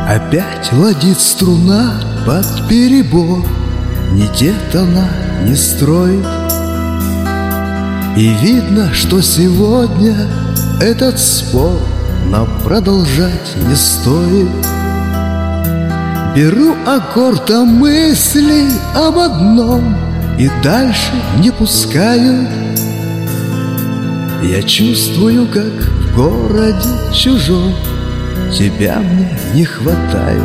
Опять ладит струна под перебор, ни те тона не строит. И видно, что сегодня этот спор нам продолжать не стоит. Беру аккорд, а мысли об одном и дальше не пускаю. Я чувствую, как в городе чужом тебя мне не хватает.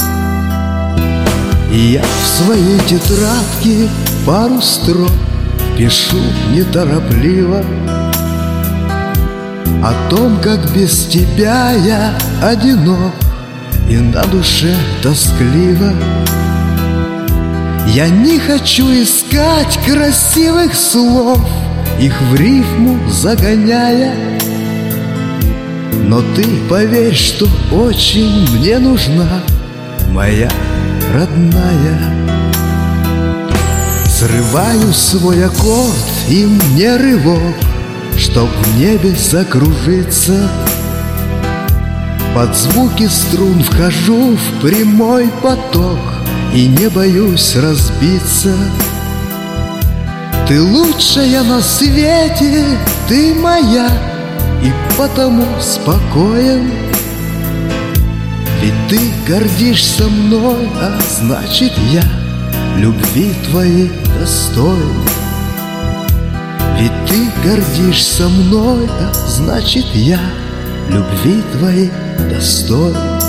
И я в своей тетрадке пару строк пишу неторопливо о том, как без тебя я одинок и на душе тоскливо. Я не хочу искать красивых слов, их в рифму загоняя, но ты поверь, что очень мне нужна, моя родная. Срываю свой аккорд, и мне рывок, чтоб в небе закружиться. Под звуки струн вхожу в прямой поток и не боюсь разбиться. Ты лучшая на свете, ты моя, и потому спокоен. Ведь ты гордишься мной, а значит я любви твоей достоин. Ведь ты гордишься мной, а значит я любви твоей достоин.